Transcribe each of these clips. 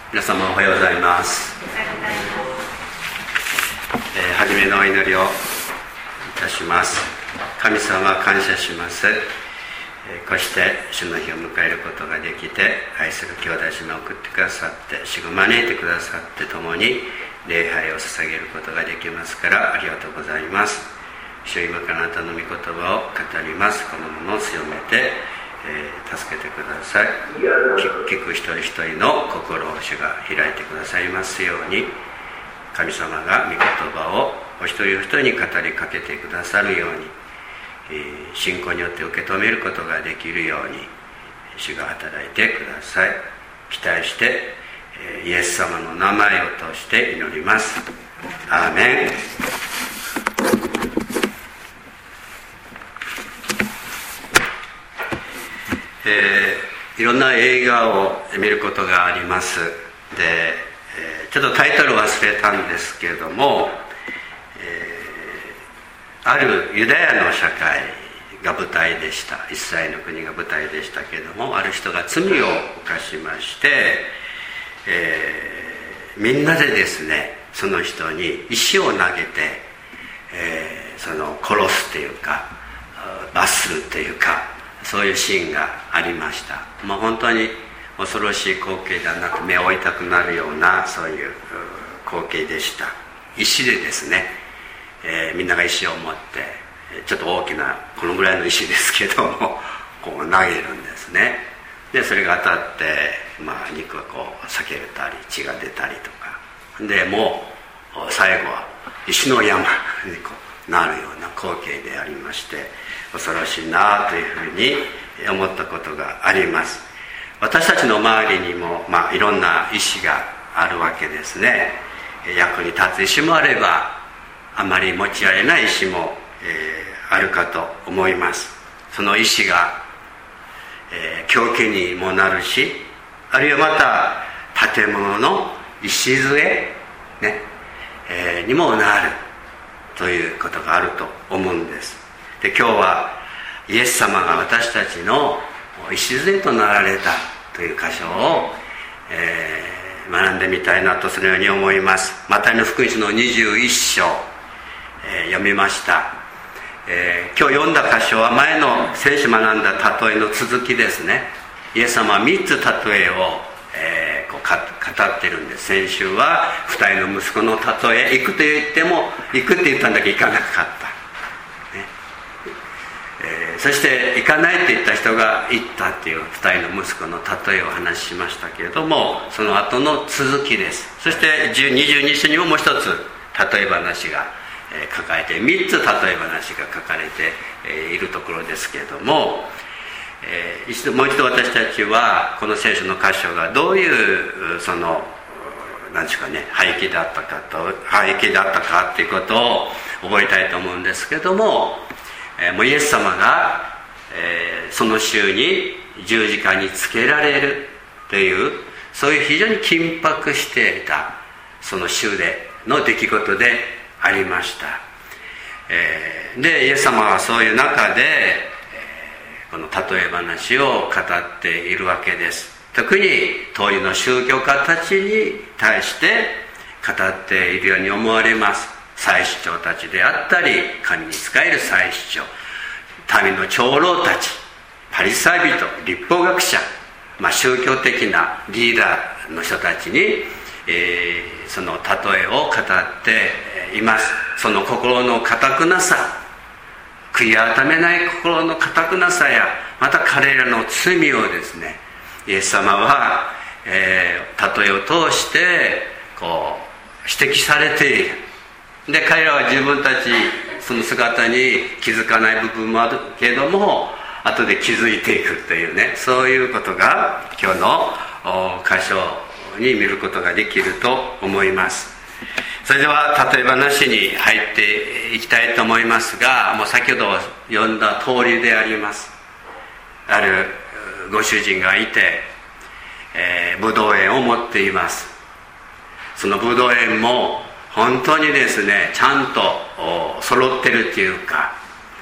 皆様おはようございます。初めのお祈りをいたします。神様感謝します。こうして主の日を迎えることができて、愛する兄弟姉妹を送ってくださって、主が招いてくださって共に礼拝を捧げることができますからありがとうございます。主、今からあなたの御言葉を語ります。このものを強めて助けてください。聞く一人一人の心を主が開いてくださいますように、神様が御言葉をお一人お一人に語りかけてくださるように、信仰によって受け止めることができるように主が働いてください。期待してイエス様の名前を通して祈ります。アーメン。いろんな映画を見ることがあります。で、ちょっとタイトル忘れたんですけれども、あるユダヤの社会が舞台でした。イスラエルの国が舞台でしたけれども、ある人が罪を犯しまして、みんなでですね、その人に石を投げて、その殺すというか罰するというか、そういうシーンがありました。もう本当に恐ろしい光景ではなく、目を追いたくなるようなそういう光景でした。石でですね、みんなが石を持って、ちょっと大きなこのぐらいの石ですけどもこう投げるんですね。でそれが当たって、肉がこう裂けたり血が出たりとかで、もう最後は石の山にこうなるような光景でありまして、恐ろしいなというふうに思ったことがあります。私たちの周りにも、いろんな石があるわけですね。役に立つ石もあれば、あまり持ち合えない石も、あるかと思います。その石が、凶器にもなるし、あるいはまた建物の礎、にもなるということがあると思うんです。で、今日はイエス様が私たちの礎となられたという箇所を、学んでみたいなとそのように思います。マタイの福音書の21章、読みました。今日読んだ箇所は前の先週学んだ例えの続きですね。イエス様は3つ例えを、語ってるんです。先週は2人の息子の例え、行くと言っても行くって言ったんだけど行かなかった、そして行かないって言った人が行ったっていう2人の息子の例えを話しましたけれども、その後の続きです。そして22章にももう一つ例え話が書かれて、3つ例え話が書かれているところですけれども、もう一度私たちはこの聖書の箇所がどういうその何でしょうかね、背景だったかっていうことを覚えたいと思うんですけれども、もうイエス様が、その週に十字架につけられるという、そういう非常に緊迫していたその週での出来事でありました。でイエス様はそういう中で、この例え話を語っているわけです。特に当時の宗教家たちに対して語っているように思われます。祭司長たちであったり、神に仕える祭司長、民の長老たち、パリサイ人、律法学者、宗教的なリーダーの人たちに、その例えを語っています。その心の固くなさ、悔い改めない心の固くなさや、また彼らの罪をですね、イエス様は、例えを通してこう指摘されている。で彼らは自分たちその姿に気づかない部分もあるけれども、後で気づいていくというね、そういうことが今日の箇所に見ることができると思います。それでは例え話に入っていきたいと思いますが、もう先ほど読んだ通りであります。あるご主人がいて、ブドウ園を持っています。そのブドウ園も本当にですね、ちゃんと揃ってるっていうか、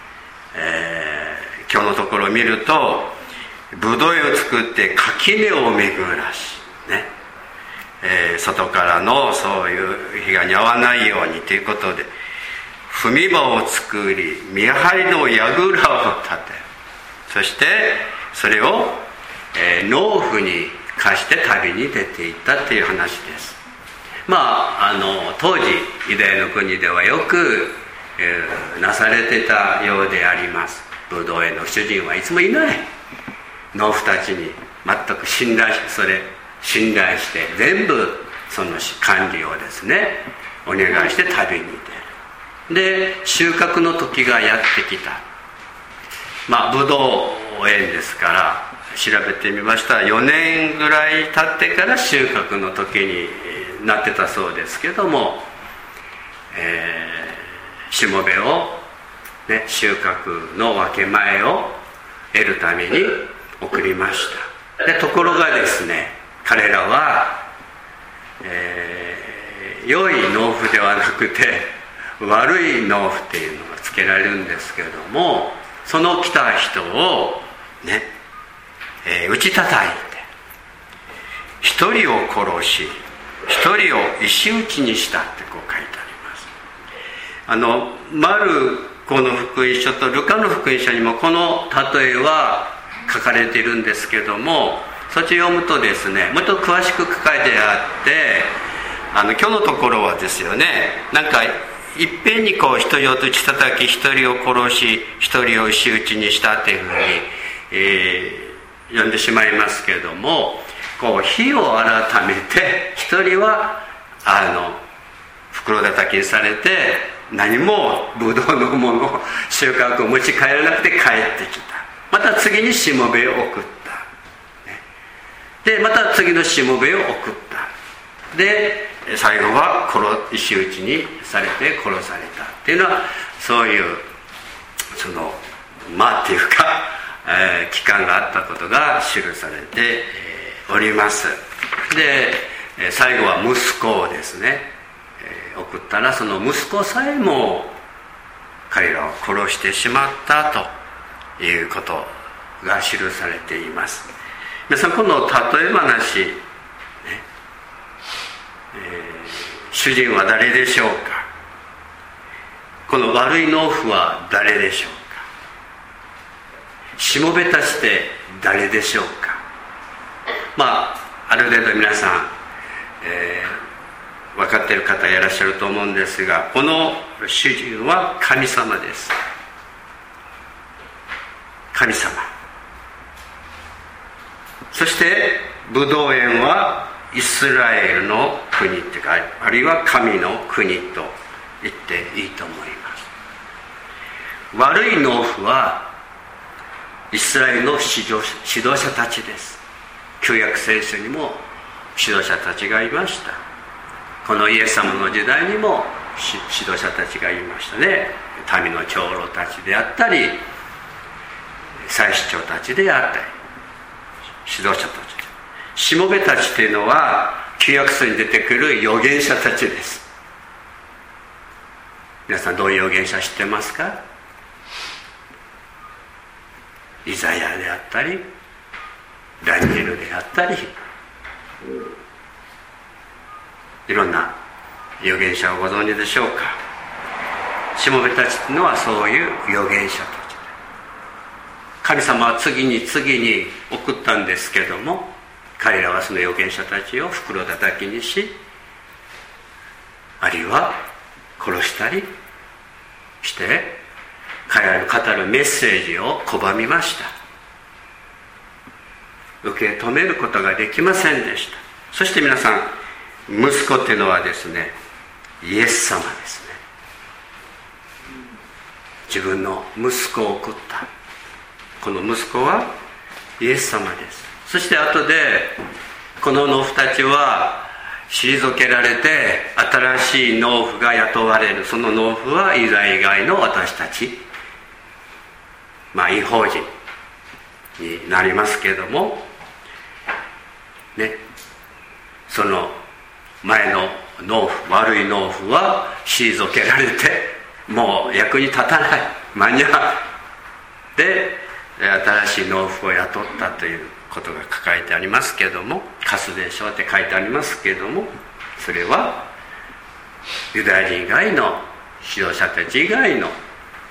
今日のところを見ると、ブドウ園を作って垣根を巡らし、ね、 外からのそういう被害に遭わないようにということで踏み場を作り見張りの櫓を立て、そしてそれを、農夫に貸して旅に出ていったという話です。当時ユダヤの国ではよく、なされてたようであります。ブドウ園の主人はいつもいない、農夫たちに全く信頼して全部その管理をですねお願いして旅に出る。で収穫の時がやってきた。ブドウ園ですから調べてみましたら4年ぐらい経ってから収穫の時になってたそうですけども、しもべを、収穫の分け前を得るために送りました。でところがですね、彼らは、良い農夫ではなくて悪い農夫っていうのがつけられるんですけれども、その来た人を打ち叩いて一人を殺し一人を石打ちにしたってこう書いてあります。マルコの福音書とルカの福音書にもこの例えは書かれているんですけども、そっち読むとですねもっと詳しく書かれてあって、今日のところはですよね、いっぺんにこう一人を打ち叩き一人を殺し一人を石打ちにしたっていうふうに、読んでしまいますけれども、こう日を改めて一人は袋叩きにされて何もブドウのもの収穫を持ち帰らなくて帰ってきた。また次にしもべを送った、でまた次のしもべを送った。で最後は石打ちにされて殺されたっていうのは、そういうっていうか、期間があったことが記されております。で最後は息子をですね、送ったらその息子さえも彼らを殺してしまったということが記されています。皆さんこの例え話、主人は誰でしょうか。この悪い農夫は誰でしょうか。しもべたちって誰でしょうか。ある程度皆さん、分かっている方いらっしゃると思うんですが、この主人は神様です。神様。そしてブドウ園はイスラエルの国っていうか、あるいは神の国と言っていいと思います。悪い農夫はイスラエルの指導者たちです。旧約聖書にも指導者たちがいました。このイエス様の時代にも指導者たちがいましたね。民の長老たちであったり祭司長たちであったり指導者たち、しもべたちというのは旧約聖書に出てくる預言者たちです。皆さんどういう預言者知ってますか。イザヤであったりダニエルであったり、いろんな預言者をご存知でしょうか。しもべたちというのはそういう預言者たちで、神様は次に送ったんですけども、彼らはその預言者たちを袋叩きにし、あるいは殺したりして彼らの語るメッセージを拒みました。受け止めることができませんでした。そして皆さん、息子っていうのはですね、イエス様ですね。自分の息子を送った、この息子はイエス様です。そして後でこの農夫たちは退けられて新しい農夫が雇われる。その農夫はユダヤ以外の私たち、異邦人になりますけれどもね、その前の農夫、悪い農夫は退けられてもう役に立たない、間に合うで新しい農夫を雇ったということが書かれてありますけれども、カスデ書って書いてありますけれども、それはユダヤ人以外の指導者たち以外の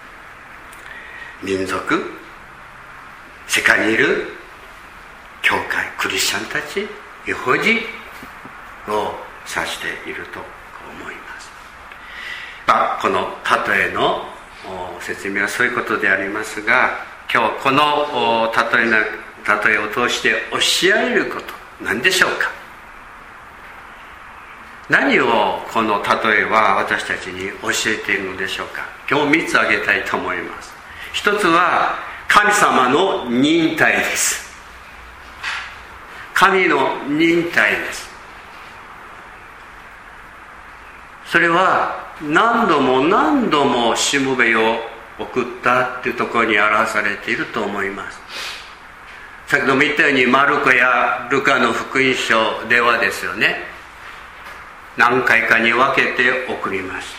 民族、世界にいる教会、クリスチャンたち、異邦人を指していると思います。この例えの説明はそういうことでありますが、今日この例えを通して教えられること、何でしょうか。何をこの例えは私たちに教えているのでしょうか。今日3つ挙げたいと思います。一つは神様の忍耐です。神の忍耐です。それは何度も何度もしもべを送ったというところに表されていると思います。先ほども言ったようにマルコやルカの福音書ではですよね、何回かに分けて送りました。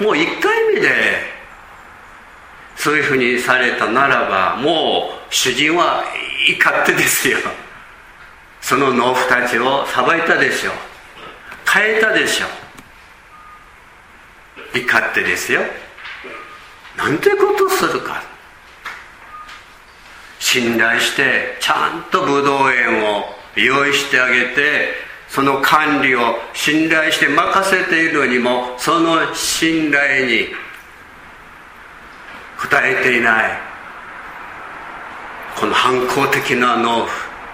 もう1回目でそういうふうにされたならば、もう主人は怒ってですよ、その農夫たちを裁いたでしょう、変えたでしょう。怒ってですよ、なんてことするか。信頼してちゃんとブドウ園を用意してあげて、その管理を信頼して任せているのにも、その信頼に応えていないこの反抗的な農夫、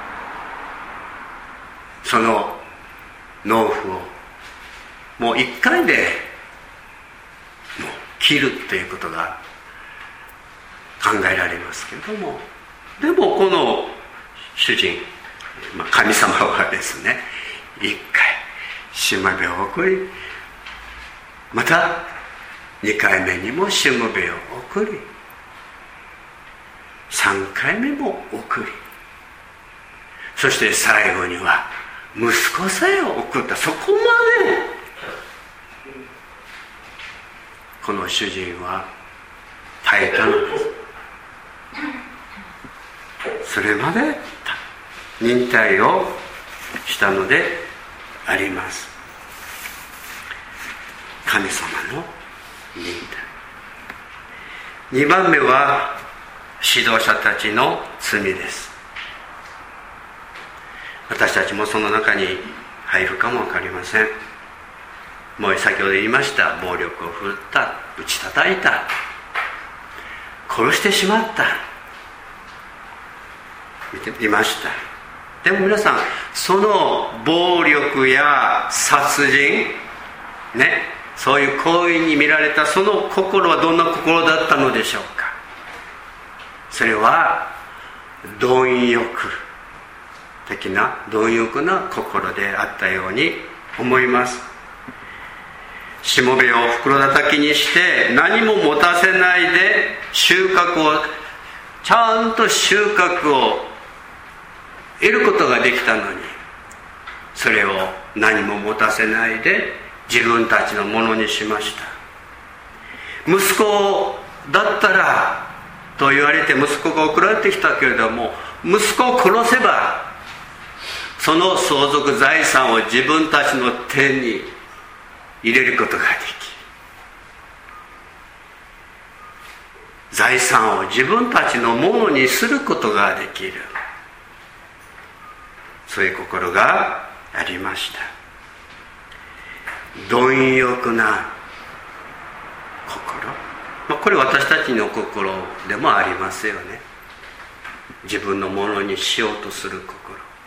その農夫をもう1回でもう切るっていうことが考えられますけれども、でもこの主人、神様はですね、1回しもべを送り、また2回目にもしもべを送り、3回目も送り、そして最後には息子さえ送った。そこまでこの主人は耐えたのです。それまで忍耐をしたのであります。神様の忍耐。2番目は指導者たちの罪です。私たちもその中に入るかも分かりません。もう先ほど言いました。暴力を振るった、打ち叩いた、殺してしまった、見ました。でも皆さん、その暴力や殺人ね、そういう行為に見られたその心はどんな心だったのでしょうか。それは貪欲的な、貪欲な心であったように思います。しもべを袋叩きにして何も持たせないで収穫を、ちゃんと収穫を得ることができたのに、それを何も持たせないで自分たちのものにしました。息子だったらと言われて息子が送られてきたけれども、息子を殺せばその相続財産を自分たちの手に入れることができ、財産を自分たちのものにすることができる、そういう心がありました。貪欲な心、これ私たちの心でもありますよね。自分のものにしようとする心。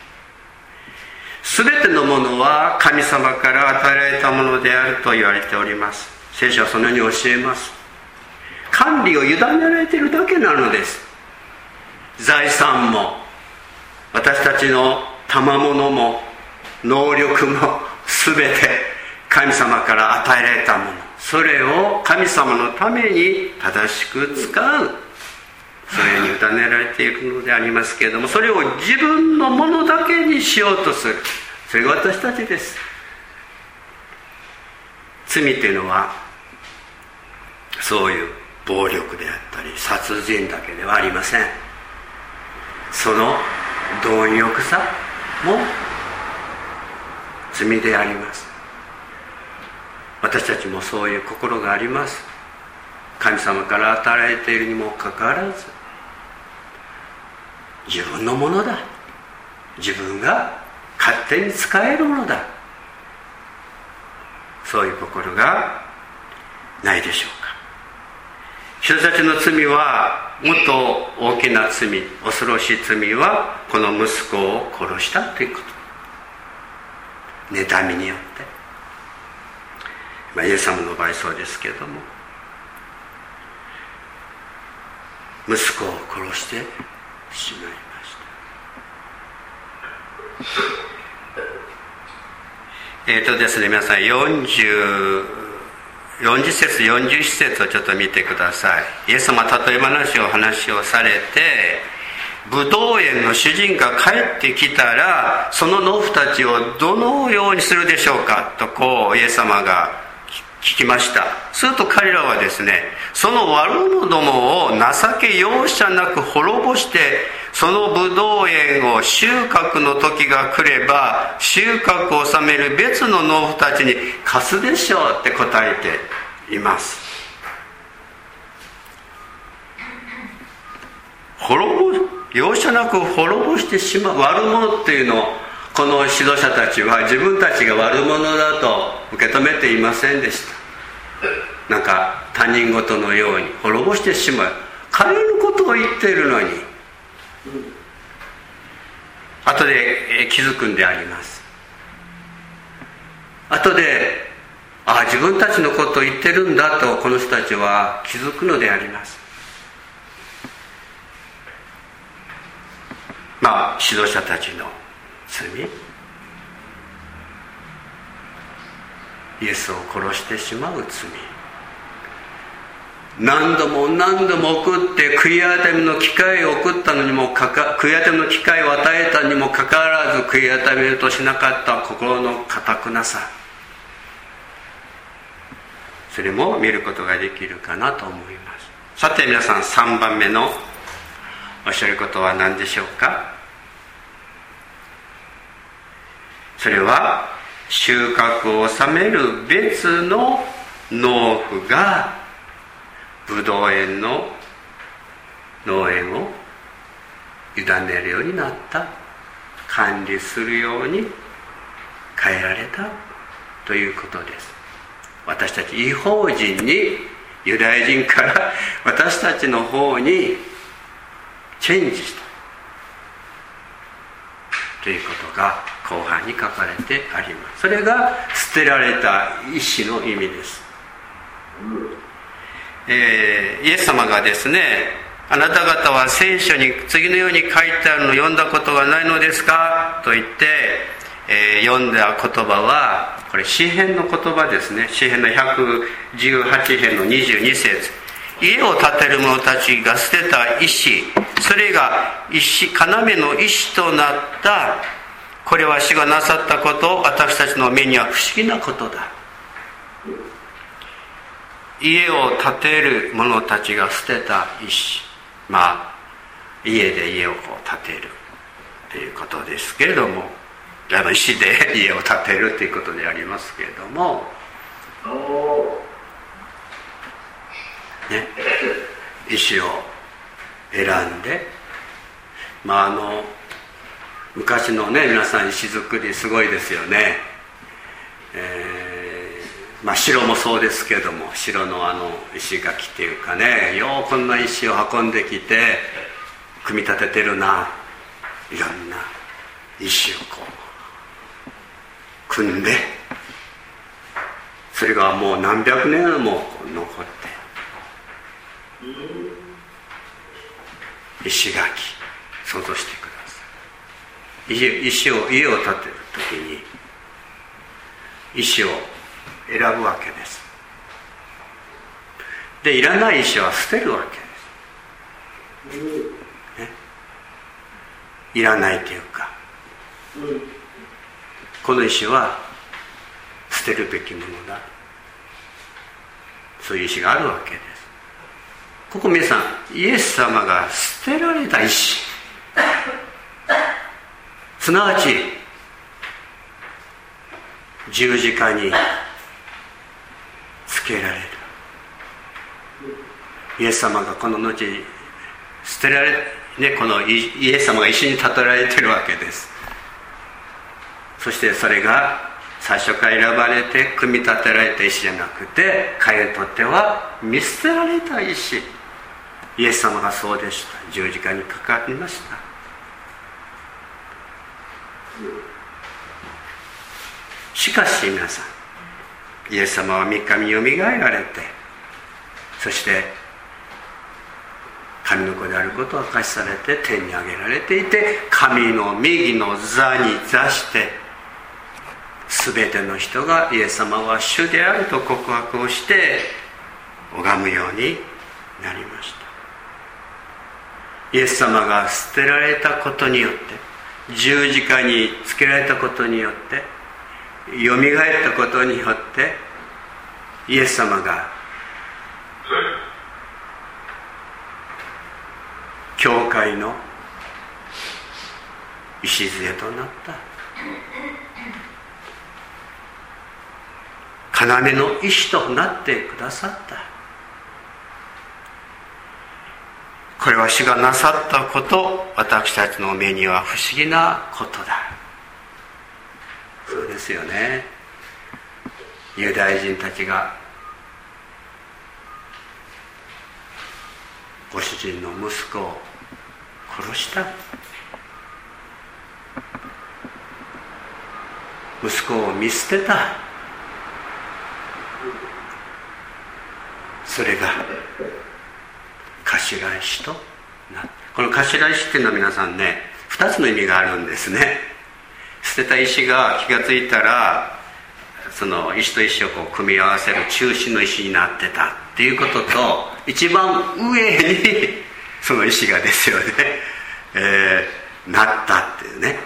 すべてのものは神様から与えられたものであると言われております。聖書はそのように教えます。管理を委ねられているだけなのです。財産も私たちの賜物も能力もすべて神様から与えられたもの、それを神様のために正しく使う、それに委ねられているのでありますけれども、それを自分のものだけにしようとする、それが私たちです。罪というのはそういう暴力であったり殺人だけではありません。その貪欲さも罪であります。私たちもそういう心があります。神様から与えられているにもかかわらず、自分のものだ、自分が勝手に使えるものだ、そういう心がないでしょうか。人たちの罪はもっと大きな罪、恐ろしい罪はこの息子を殺したということ、妬みによって、イエス様の場合そうですけれども、息子を殺してしまいました。ですね、皆さん40節41節をちょっと見てください。イエス様は例え話をされて、ブドウ園の主人が帰ってきたらその農夫たちをどのようにするでしょうかとイエス様が聞きました。すると彼らはですね、その悪者どもを情け容赦なく滅ぼして、そのブドウ園を収穫の時が来れば収穫を収める別の農夫たちに貸すでしょうって答えています。容赦なく滅ぼしてしまう悪者っていうのを、この指導者たちは自分たちが悪者だと受け止めていませんでした。なんか他人事のように滅ぼしてしまう、彼のことを言っているのに、後で気づくんであります。後で自分たちのことを言ってるんだとこの人たちは気づくのであります。指導者たちの罪、イエスを殺してしまう罪、何度も何度も送って悔い改めの機会を送ったのにも悔い改めの機会を与えたにもかかわらず悔い改めようとしなかった心の固くなさ、それも見ることができるかなと思います。さて皆さん、3番目のおっしゃることは何でしょうか。それは収穫を収める別の農夫がブドウ園の農園を委ねるようになった、管理するように変えられたということです。私たち異邦人に、ユダヤ人から私たちの方にチェンジしたということが後半に書かれてあります。それが捨てられた石の意味です。イエス様がですね、あなた方は聖書に次のように書いてあるのを読んだことがないのですかと言って、読んだ言葉はこれ詩編の言葉ですね。詩編の118編の22節、家を建てる者たちが捨てた石、それが要の石となった。これは主がなさったこと、私たちの目には不思議なことだ。家を建てる者たちが捨てた石、家で家を建てるということですけれども、石で家を建てるということでありますけれども、石を選んで、昔のね、皆さん石造りすごいですよね。城もそうですけども、城の石垣っていうかね、ようこんな石を運んできて組み立ててるな。いろんな石を組んで、それがもう何百年も残って石垣、想像してください。家を建てる時に石を選ぶわけです。で、いらない石は捨てるわけです、いらないというか、この石は捨てるべきものだ、そういう石があるわけです。 ここ皆さん、イエス様が捨てられた石、すなわち十字架につけられる。イエス様がこの後捨てられ、このイエス様が石に例えられているわけです。そしてそれが最初から選ばれて組み立てられた石じゃなくて、彼にとっては見捨てられた石。イエス様がそうでした。十字架にかかりました。しかし皆さん、イエス様は3日によみがえられて、そして神の子であることを明かしされて天に上げられていて、神の右の座に座して、全ての人がイエス様は主であると告白をして拝むようになりました。イエス様が捨てられたことによって、十字架につけられたことによって、よみがえったことによって、イエス様が教会の礎となった、要の石となってくださった。これは主がなさったこと、私たちの目には不思議なことだ。そうですよね。ユダヤ人たちがご主人の息子を殺した。息子を見捨てた。それが頭石となった。この頭石っていうのは皆さんね、2つの意味があるんですね。捨てた石が気がついたら、その石と石をこう組み合わせる中心の石になってたっていうことと、一番上にその石がですよね、なったっていうね。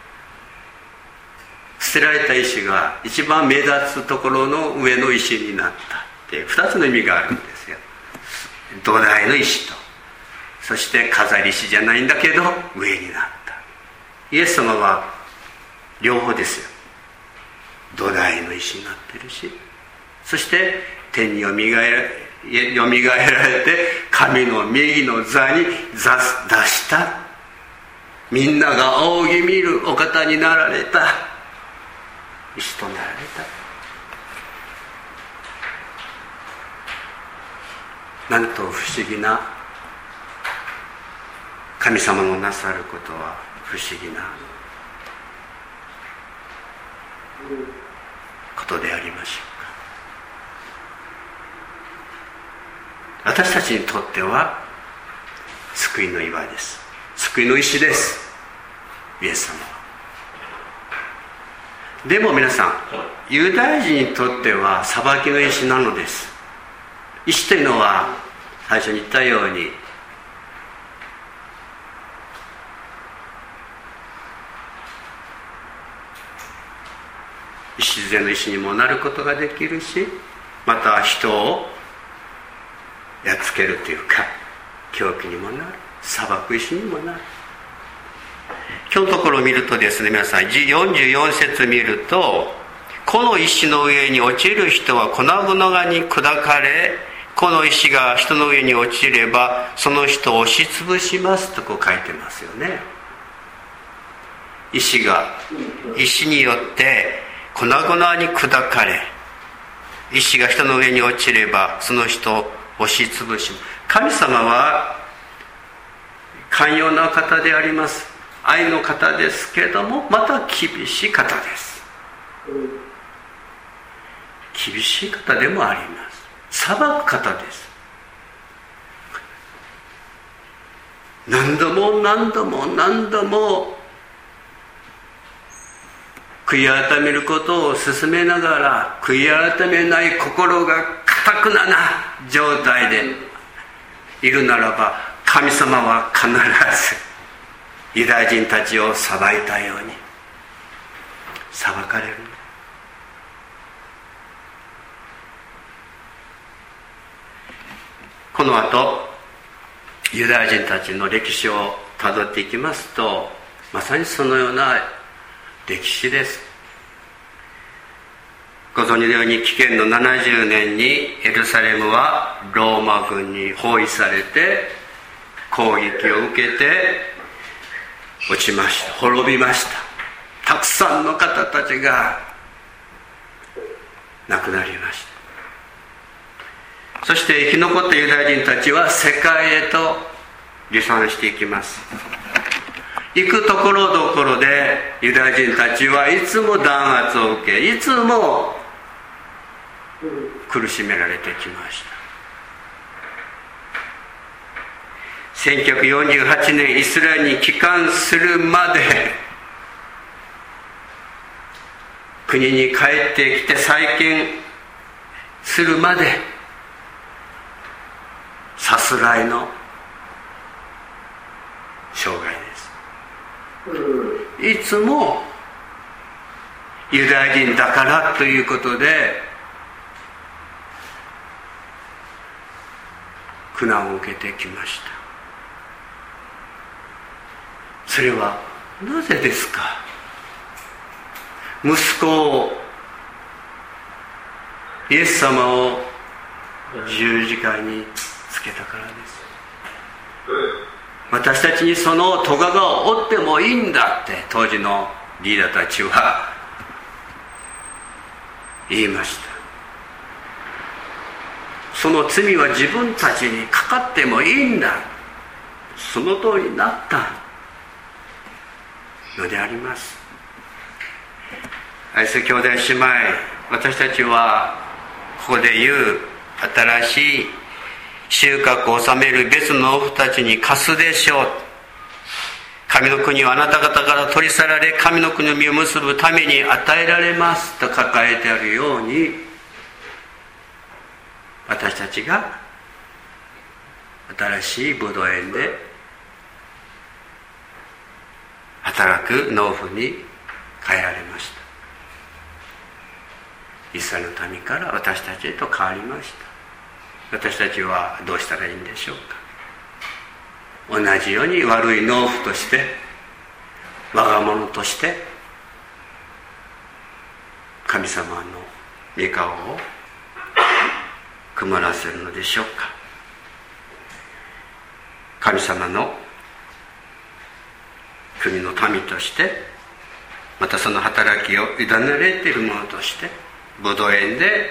捨てられた石が一番目立つところの上の石になったっていう2つの意味があるんですよ。土台の石と、そして飾り石じゃないんだけど上になった。イエス様は両方ですよ。土台の石になってるし、そして天によみがえられて神の右の座に座した。みんなが仰ぎ見るお方になられた。石となられた。なんと不思議な、神様のなさることは不思議なことでありましょうか。私たちにとっては救いの岩です。救いの石です、イエス様は。でも皆さん、ユダヤ人にとっては裁きの石なのです。石というのは最初に言ったように、礎の石にもなることができるし、また人をやっつけるというか凶器にもなる、裁く石にもなる。今日のところを見るとですね、皆さん44節見ると、この石の上に落ちる人は粉々に砕かれ、この石が人の上に落ちればその人を押しつぶしますとこう書いてますよね。石によって粉々に砕かれ、石が人の上に落ちればその人を押しつぶします。神様は寛容な方であります。愛の方ですけれども、また厳しい方です。厳しい方でもあります。裁く方です。何度も悔い改めることを勧めながら、悔い改めない心が堅くな状態でいるならば、神様は必ずユダヤ人たちを裁いたように裁かれる。この後ユダヤ人たちの歴史をたどっていきますと、まさにそのような歴史です。ご存知のように紀元の70年にエルサレムはローマ軍に包囲されて攻撃を受けて落ちました。滅びました。たくさんの方たちが亡くなりました。そして生き残ったユダヤ人たちは世界へと離散していきます。行くところどころでユダヤ人たちはいつも弾圧を受け、いつも苦しめられてきました。1948年イスラエルに帰還するまで、国に帰ってきて再建するまで、さすらいの生涯です。いつもユダヤ人だからということで苦難を受けてきました。それはなぜですか。息子を、イエス様を十字架につけたからです。私たちにその咎が負ってもいいんだって当時のリーダーたちは言いました。その罪は自分たちにかかってもいいんだ、その通りになったのであります。愛する兄弟姉妹、私たちはここで言う新しい収穫を収める別の夫たちに貸すでしょう。神の国はあなた方から取り去られ、神の国の実を結ぶために与えられますと書かれてあるように、私たちが新しいブドウ園で働く農夫に変えられました。イスラエルの民から私たちへと変わりました。私たちはどうしたらいいんでしょうか。同じように悪い農夫として、我が物として神様の御顔を曇らせるのでしょうか。神様の国の民として、またその働きを委ねられている者として、ブドウ園で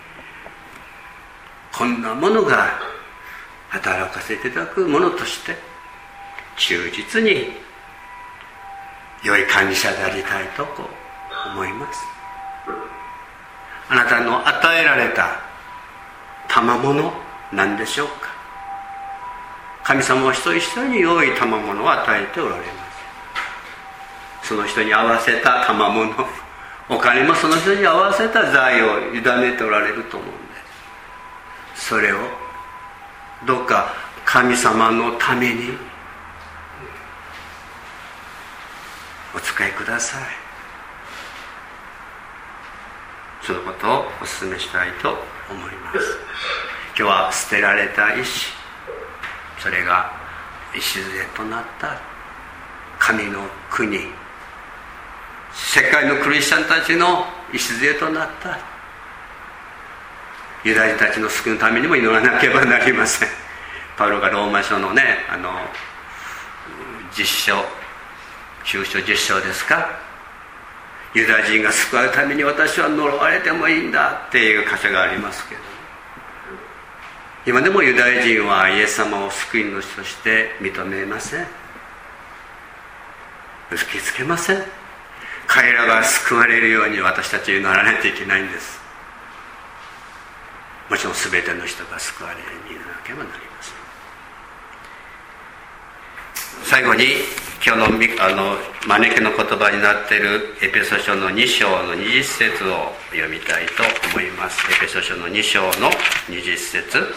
こんなものが働かせていただくものとして忠実に良い管理者でありたいと思います。あなたの与えられた賜物なんでしょうか。神様は一人一人に良い賜物を与えておられます。その人に合わせた賜物、お金もその人に合わせた財を委ねておられると思うんです。それをどうか神様のためにお使いください。そのことをお勧めしたいと思います。今日は捨てられた石、それが礎となった神の国、世界のクリスチャンたちの礎となったユダヤ人たちの救いのためにも祈らなければなりません。パウロがローマ書のね、10章、9章10章ですか、ユダヤ人が救われるために私は呪われてもいいんだっていう箇所がありますけど、今でもユダヤ人はイエス様を救い主として認めません。受け付けません。彼らが救われるように私たちは祈らないといけないんです。もちろん全ての人が救われるように祈らなければなりません。最後に今日の招きの言葉になっているエペソ書の2章の20節を読みたいと思います。エペソ書の2章の20節。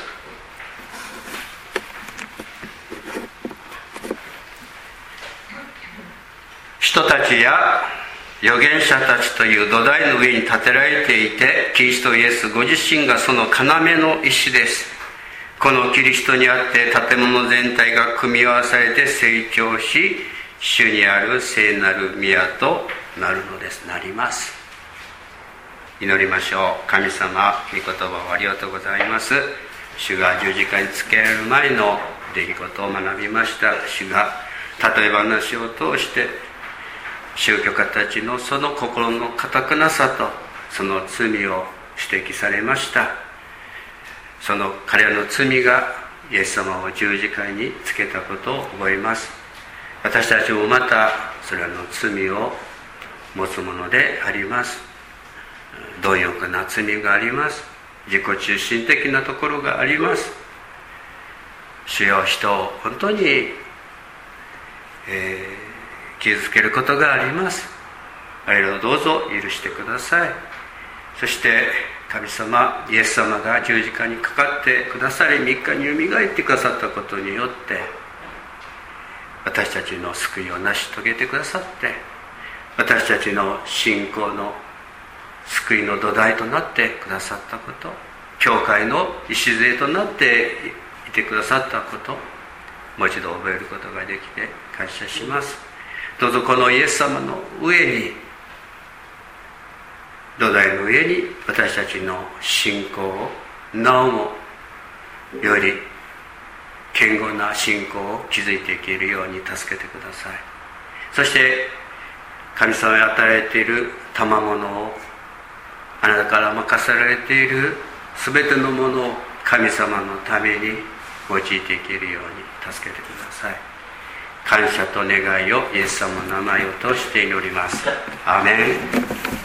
人たちや預言者たちという土台の上に建てられていて、キリストイエスご自身がその要の石です。 このキリストにあって建物全体が組み合わされて成長し、主にある聖なる宮となるのです。なります。祈りましょう。神様、御言葉をありがとうございます。主が十字架につけられる前の出来事を学びました。主が例え話を通して宗教家たちのその心の堅くなさとその罪を指摘されました。その彼らの罪がイエス様を十字架につけたことを覚えます。私たちもまたそれらの罪を持つものであります。貪欲な罪があります。自己中心的なところがあります。主よ、人を本当に、傷つけることがあります。あれらをどうぞ許してください。そして神様、イエス様が十字架にかかってくださり、3日によみがえってくださったことによって私たちの救いを成し遂げてくださって、私たちの信仰の救いの土台となってくださったこと、教会の礎となっていてくださったこと、もう一度覚えることができて感謝します。どうぞこのイエス様の上に、土台の上に私たちの信仰をなおもより堅固な信仰を築いていけるように助けてください。そして神様に与えられている賜物を、あなたから任せられているすべてのものを神様のために用いていけるように助けてください。感謝と願いをイエス様の名前を通して祈ります。アーメン。